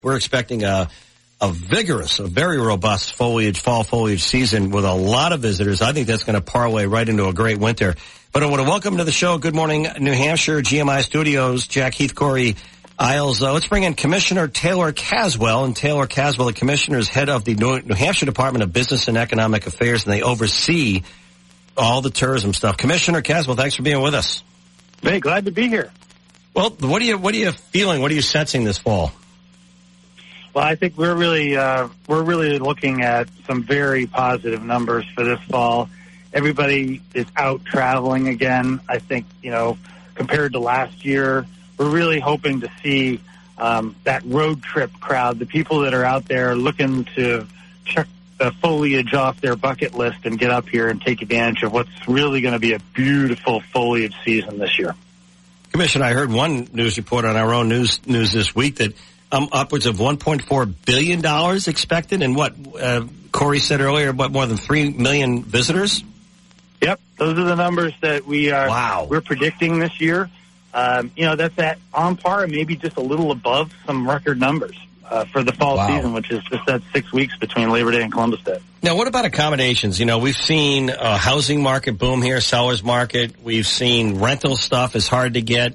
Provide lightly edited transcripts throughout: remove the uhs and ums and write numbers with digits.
We're expecting a vigorous, a very robust fall foliage season with a lot of visitors. I think that's going to parlay right into a great winter. But I want to welcome to the show, Good Morning New Hampshire, GMI Studios, Jack Heath, Corey Isles. Let's bring in Commissioner Taylor Caswell. And Taylor Caswell, the commissioner, is head of the New Hampshire Department of Business and Economic Affairs, and they oversee all the tourism stuff. Commissioner Caswell, thanks for being with us. Hey, glad to be here. Well, what are you feeling? What are you sensing this fall? Well, I think we're really looking at some very positive numbers for this fall. Everybody is out traveling again. I think, compared to last year, we're really hoping to see that road trip crowd, the people that are out there looking to check the foliage off their bucket list and get up here and take advantage of what's really going to be a beautiful foliage season this year. Commissioner, I heard one news report on our own news this week that upwards of $1.4 billion expected, and what Corey said earlier, more than 3 million visitors? Yep, those are the numbers that we're predicting this year. That's on par, maybe just a little above some record numbers for the fall season, which is just that 6 weeks between Labor Day and Columbus Day. Now, what about accommodations? We've seen a housing market boom here, seller's market. We've seen rental stuff is hard to get.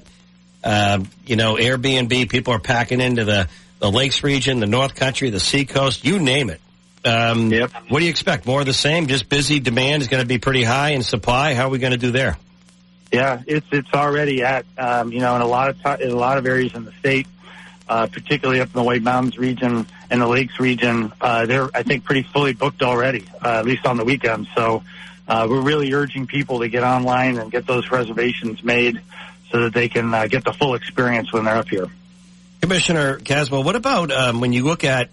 Airbnb, people are packing into the Lakes region, the North Country, the Seacoast, you name it. Yep. What do you expect? More of the same? Just busy, demand is going to be pretty high, and supply, how are we going to do there? Yeah, it's already at, in a lot of areas in the state, particularly up in the White Mountains region and the Lakes region, they're, I think, pretty fully booked already, at least on the weekends. So, we're really urging people to get online and get those reservations made so that they can get the full experience when they're up here. Commissioner Caswell, what about when you look at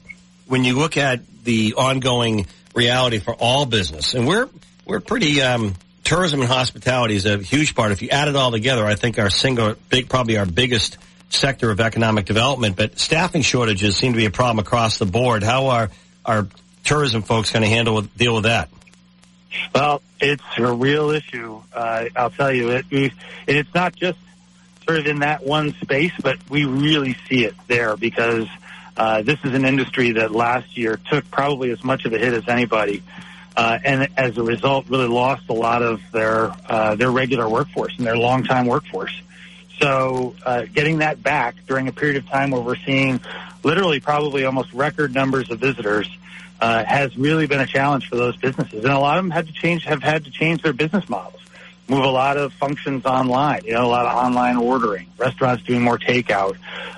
the ongoing reality for all business? And we're pretty tourism and hospitality is a huge part. If you add it all together, I think probably our biggest sector of economic development. But staffing shortages seem to be a problem across the board. How are our tourism folks going to deal with that? Well, it's a real issue. I'll tell you, it's not just sort of in that one space, but we really see it there because this is an industry that last year took probably as much of a hit as anybody, and as a result, really lost a lot of their regular workforce and their long-time workforce. So, getting that back during a period of time where we're seeing literally probably almost record numbers of visitors has really been a challenge for those businesses, and a lot of them have had to change their business models, move a lot of functions online. A lot of online ordering, restaurants doing more takeout.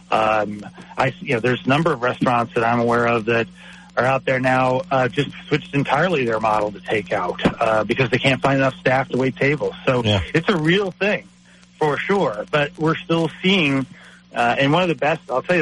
There's a number of restaurants that I'm aware of that are out there now just switched entirely their model to takeout because they can't find enough staff to wait tables. So It's a real thing for sure. But we're still seeing, and one of the best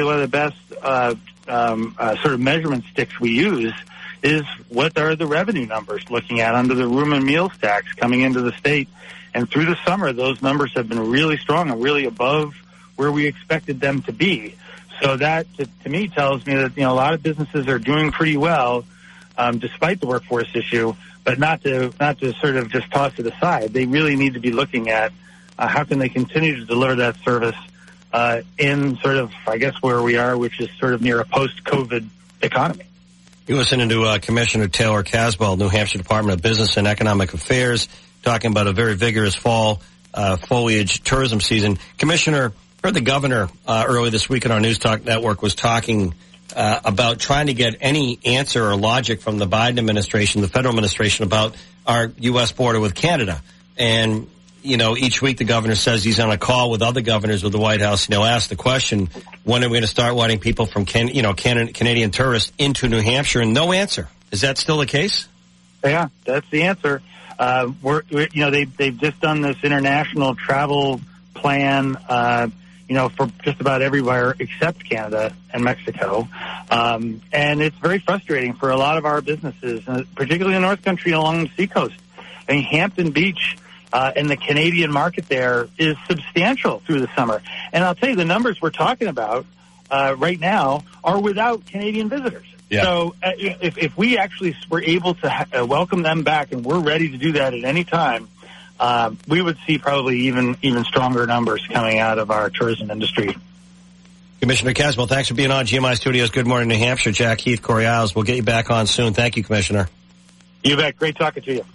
sort of measurement sticks we use is what are the revenue numbers looking at under the room and meals tax coming into the state. And through the summer, those numbers have been really strong and really above where we expected them to be. So that, to me, tells me that, a lot of businesses are doing pretty well, despite the workforce issue, but not to sort of just toss it aside. They really need to be looking at how can they continue to deliver that service in sort of, I guess, where we are, which is sort of near a post-COVID economy. You're listening to Commissioner Taylor Caswell, New Hampshire Department of Business and Economic Affairs, talking about a very vigorous fall foliage tourism season. Commissioner, heard the governor earlier this week on our News Talk Network was talking about trying to get any answer or logic from the Biden administration, the federal administration, about our U.S. border with Canada. And each week the governor says he's on a call with other governors with the White House, ask the question, when are we going to start letting people from Canadian tourists into New Hampshire? And no answer. Is that still the case? Yeah, that's the answer. They've just done this international travel plan, for just about everywhere except Canada and Mexico. And it's very frustrating for a lot of our businesses, particularly in the North Country along the seacoast. I mean, Hampton Beach and the Canadian market there is substantial through the summer. And I'll tell you, the numbers we're talking about right now are without Canadian visitors. Yeah. So if we actually were able to welcome them back, and we're ready to do that at any time, we would see probably even stronger numbers coming out of our tourism industry. Commissioner Caswell, thanks for being on GMI Studios. Good morning, New Hampshire. Jack Heath, Corey Isles. We'll get you back on soon. Thank you, Commissioner. You bet. Great talking to you.